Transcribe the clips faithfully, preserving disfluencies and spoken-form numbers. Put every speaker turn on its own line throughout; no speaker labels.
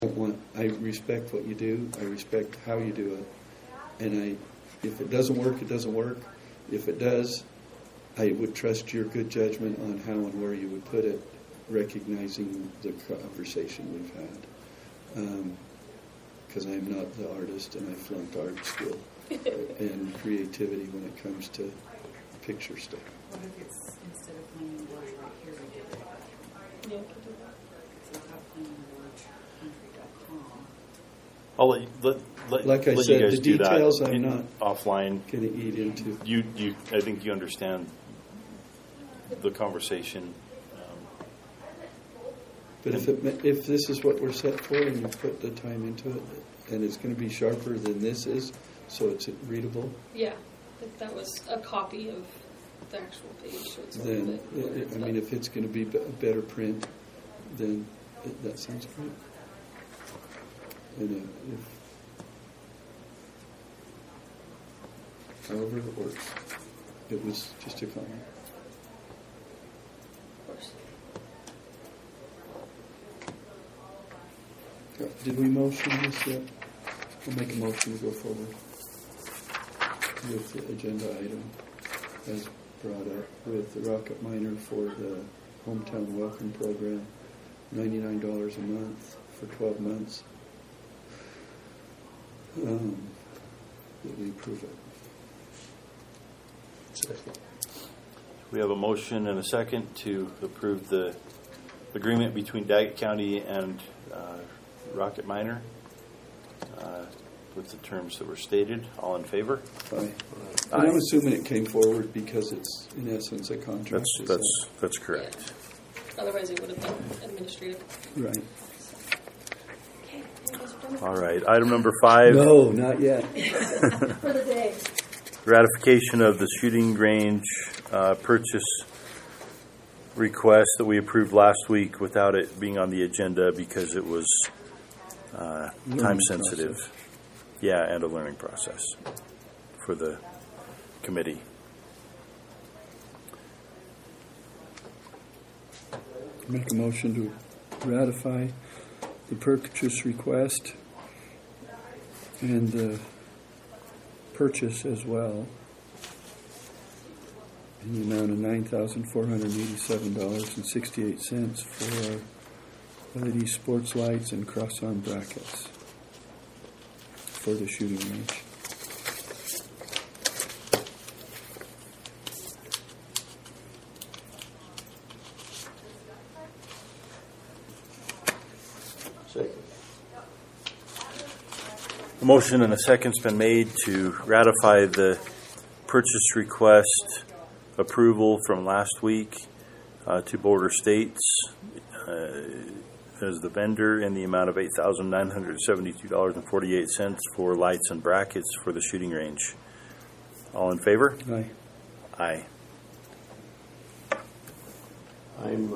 don't want, I respect what you do. I respect how you do it. And I, if it doesn't work, it doesn't work. If it does, I would trust your good judgment on how and where you would put it, recognizing the conversation we've had. Because um, I'm not the artist, and I flunked art skill and creativity when it comes to picture stuff.
What if it's instead of plain English right here, we did it?
Yeah, we can do that.
So I got plain English country dot com.
I'll let, let, let,
Like I
let
said,
you guys
the
do
details
that
I'm
in,
not
offline.
going to eat into.
You, you, I think you understand the conversation. Um,
But if it, if this is what we're set for, and you put the time into it, and it's going to be sharper than this is, so it's readable,
Yeah, if that was a copy of the actual page. So it's a
then
little bit
it, I mean, if it's going to be a better print, then it, that sounds great. And uh, if, however it works, it was just a comment.
of course.
Did we motion this yet? We'll make a motion to go forward with the agenda item as brought up with the Rocket Miner for the Hometown Welcome Program, ninety-nine dollars a month for twelve months. Um, that we approve it.
Second.
We have a motion and a second to approve the agreement between Daggett County and uh, Rocket Miner uh, with the terms that were stated. All in favor?
Aye.
Aye.
And I'm assuming it came forward because it's in essence a contract.
That's
is
that's that's correct.
Yeah. Otherwise, it would have been administrative.
that- Right.
Okay, you guys are done with
All right. Item number five.
No, not yet.
for the day.
Ratification of the shooting range uh, purchase request that we approved last week without it being on the agenda because it was uh,
Learning
time sensitive.
process.
Yeah, and a learning process for the committee.
Make a motion to ratify the purchase request and the purchase as well in the amount of nine thousand four hundred eighty-seven dollars and sixty-eight cents for L E D sports lights and cross-arm brackets for the shooting range.
Second.
A motion and a second's been made to ratify the purchase request approval from last week uh, to Border States uh, as the vendor in the amount of eight thousand nine hundred seventy-two dollars and forty-eight cents for lights and brackets for the shooting range. All in favor?
Aye.
Aye.
I'm, uh,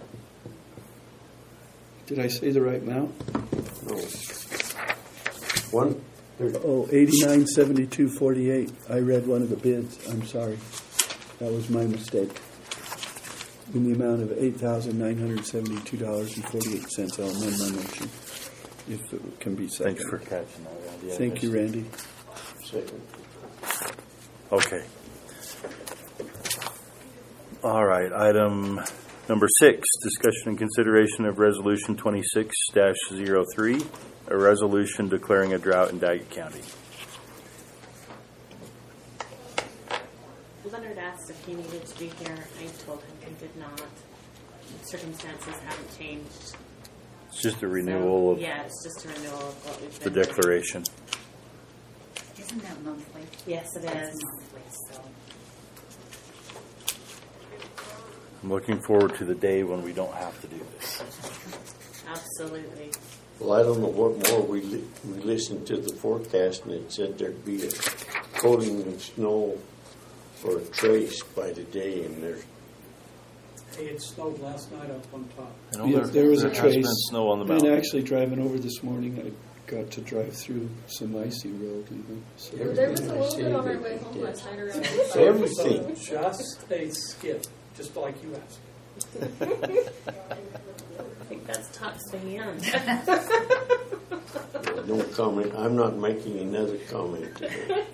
Did I say the right amount?
no. One thirty.
Oh, eighty-nine seventy-two forty-eight. I read one of the bids. I'm sorry. That was my mistake. In the amount of eight thousand nine hundred seventy-two dollars and forty-eight cents. I'll amend my motion if it can be seconded.
Thanks for catching that, Randy. I
Thank
missed
you,
it.
Randy.
Second.
Okay. All right. Item number six, discussion and consideration of Resolution twenty-six dash zero three, a resolution declaring a drought in Daggett County.
Leonard asked if he needed to be here. I told him he did not. Circumstances haven't changed.
It's just a
So,
renewal of
yeah, it's just a renewal of what we've
the
been doing.
declaration.
Isn't that monthly?
Yes, it
It's
is.
monthly, so.
I'm looking forward to the day when we don't have to do this.
Absolutely.
Well, I don't know what more. We li- we listened to the forecast and it said there'd be a coating of snow or a trace by the day, and there's
Hey, it snowed last night up on top.
I know
Yeah,
there,
there was a
has
trace.
been snow on the
And
mountain.
actually, driving over this morning, I got to drive through some icy road even. So
There was a little bit on our way home last night around
everything.
Just a skip, just like you asked.
I think That's tough to hand.
No comment. I'm not making another comment today.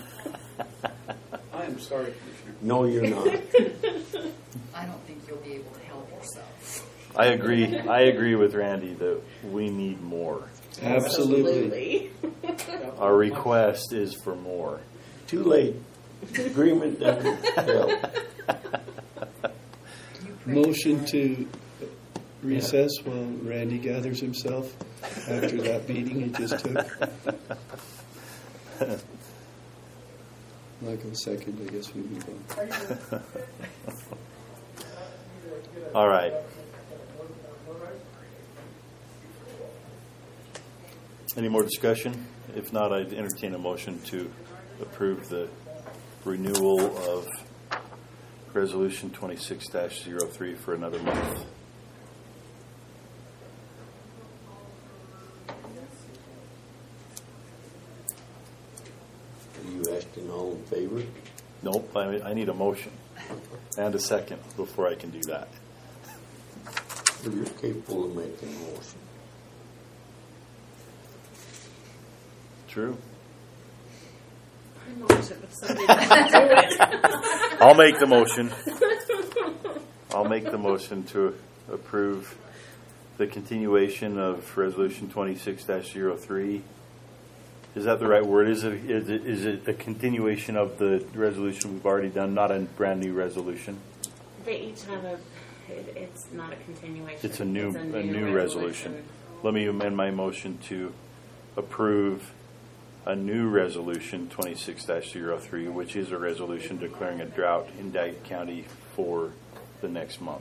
I am sorry, Commissioner.
No, you're not.
I don't think you'll be able to help yourself.
I agree. I agree with Randy that we need more.
Absolutely.
Our request is for more.
Too late. Agreement doesn't help.
Motion to recess while Randy gathers himself after that beating he just took. Michael second, I guess we move on.
All right. Any more discussion? If not, I'd entertain a motion to approve the renewal of Resolution twenty-six dash zero three for another month.
Are you asking all in favor?
Nope, I, I need a motion and a second before I can do that.
Well, you're capable of making a motion.
True.
I'm not sure if somebody doesn't do it.
I'll make the motion. I'll make the motion to approve the continuation of Resolution twenty-six dash zero three. Is that the right word? Is it, is it is it a continuation of the resolution we've already done, not a brand new resolution?
They each have a, it, it's not a continuation.
It's a new,
It's
a new resolution. Let me amend my motion to approve a new resolution, twenty-six dash zero three, which is a resolution declaring a drought in Daggett County for the next month.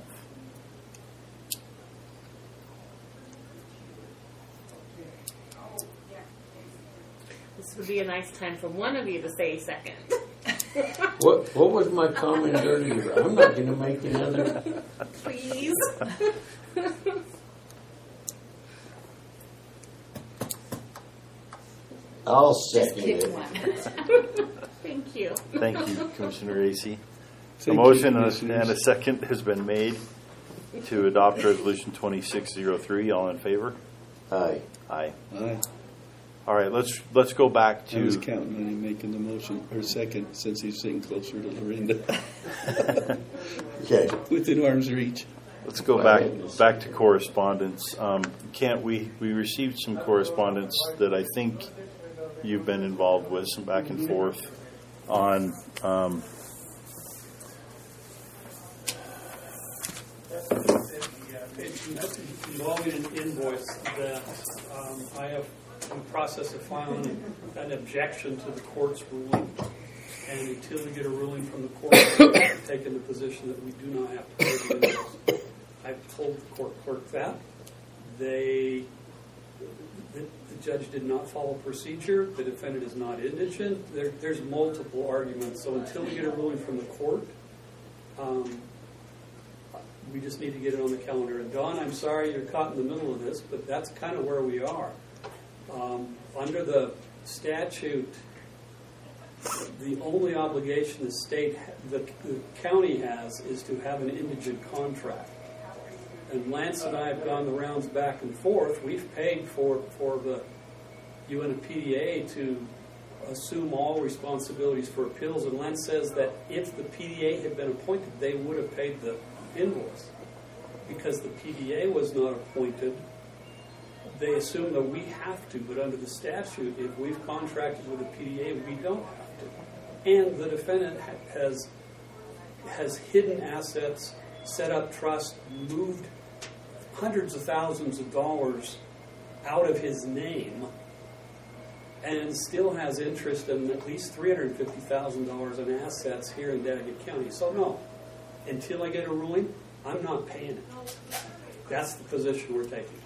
This would be a nice time for one of you to say second.
What What was my comment earlier? I'm not going to make another.
Please.
I'll
Just
second
pick
it.
one.
Thank you.
Thank you, Commissioner Acey. A
Thank you,
motion and a-
Commissioners.
and a second has been made to adopt Resolution twenty-six zero three. All in favor?
Aye.
Aye.
Aye.
All right, let's let's go back
I was
to
counting on him making the motion, or second, since he's sitting closer to Lorinda,
Okay.
within arm's reach.
let's go back back to correspondence. Um, can't we we received some correspondence that I think you've been involved with, some back and forth on. Um,
It's involving an invoice that um, I have in the process of filing an objection to the court's ruling. And until we get a ruling from the court, I've taken the position that we do not have to pay the invoice. I've told the court clerk that. They, the, the judge did not follow procedure. The defendant is not indigent. There, there's multiple arguments. So until we get a ruling from the court, um, we just need to get it on the calendar. And Don, I'm sorry you're caught in the middle of this, but that's kind of where we are. Um, under the statute, the only obligation the state, the, the county has is to have an indigent contract. And Lance and I have gone the rounds back and forth. We've paid for, for the U N P D A to assume all responsibilities for appeals. And Lance says that if the P D A had been appointed, they would have paid the invoice. Because the P D A was not appointed, they assume that we have to. But under the statute, if we've contracted with the P D A, we don't have to. And the defendant ha- has has hidden assets, set up trust, moved hundreds of thousands of dollars out of his name, and still has interest in at least three hundred fifty thousand dollars in assets here in Daggett County. So no, until I get a ruling, I'm not paying it. That's the position we're taking.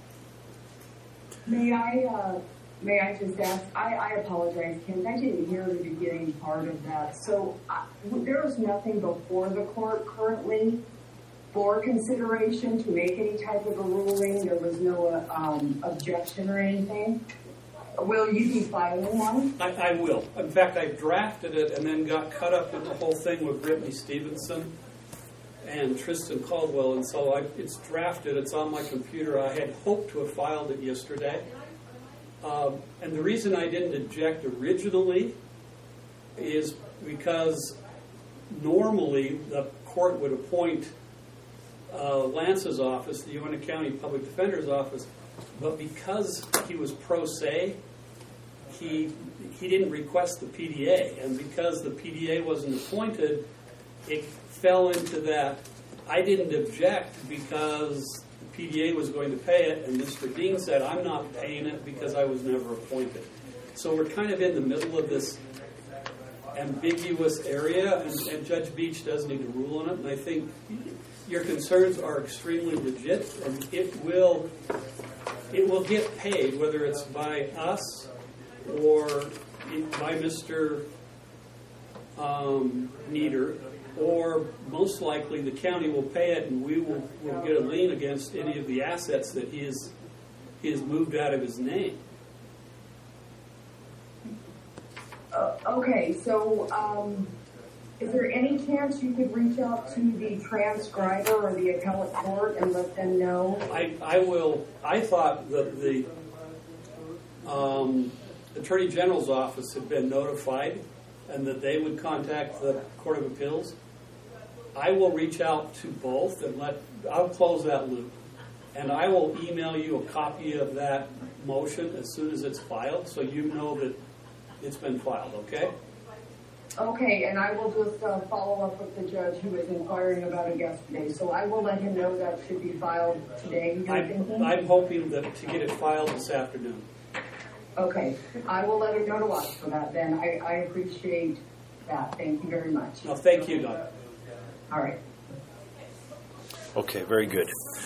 May I, uh, may I just ask, I, I apologize, Ken, I didn't hear the beginning part of that. So uh, there is nothing before the court currently for consideration to make any type of a ruling? There was no uh, um, objection or anything? Will you be filing one?
I, I will. In fact, I drafted it and then got caught up in the whole thing with Brittany Stevenson. and Tristan Caldwell, and so I, it's drafted, it's on my computer. I had hoped to have filed it yesterday. Um, and the reason I didn't object originally is because normally the court would appoint uh, Lance's office, the Uintah County Public Defender's office, but because he was pro se, he he didn't request the P D A, and because the P D A wasn't appointed, it fell into that I didn't object because the P D A was going to pay it, and Mister Dean said, I'm not paying it because I was never appointed. So we're kind of in the middle of this ambiguous area, and, and Judge Beach does need to rule on it, and I think your concerns are extremely legit, and it will it will get paid, whether it's by us or by Mister Um, Nieder, or most likely the county will pay it, and we will, will get a lien against any of the assets that he has, he has moved out of his name.
Uh, okay, so um, is there any chance you could reach out to the transcriber or the appellate court and let them know?
I, I will. I thought that the um, Attorney General's office had been notified and that they would contact the Court of Appeals. I will reach out to both and let, I'll close that loop. And I will email you a copy of that motion as soon as it's filed, so you know that it's been filed, okay?
Okay, and I will just uh, follow up with the judge who was inquiring about it yesterday. So I will let him know that should be filed today. you're
I'm,
thinking?
I'm hoping that to get it filed this afternoon.
Okay, I will let him know to watch for that then. I, I appreciate that. Thank you very much.
No, thank you, Doug.
All right.
Okay, very good.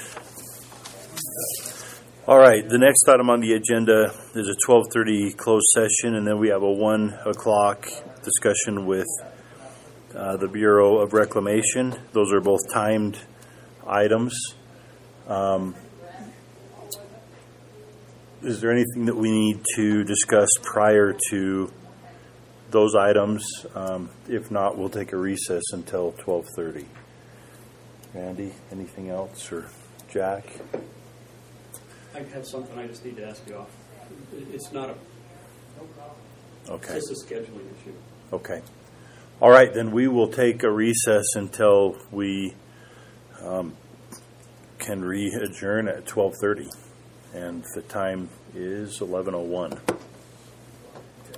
All right, the next item on the agenda is a twelve thirty closed session, and then we have a one o'clock discussion with uh, the Bureau of Reclamation. Those are both timed items. Um, is there anything that we need to discuss prior to those items? Um, if not, we'll take a recess until twelve thirty. Randy, anything else, or Jack?
I have something I just need to ask you off. It's not a,
Okay.
it's just a scheduling issue.
Okay. All right, then we will take a recess until we um, can re-adjourn at twelve thirty. And the time is eleven oh one.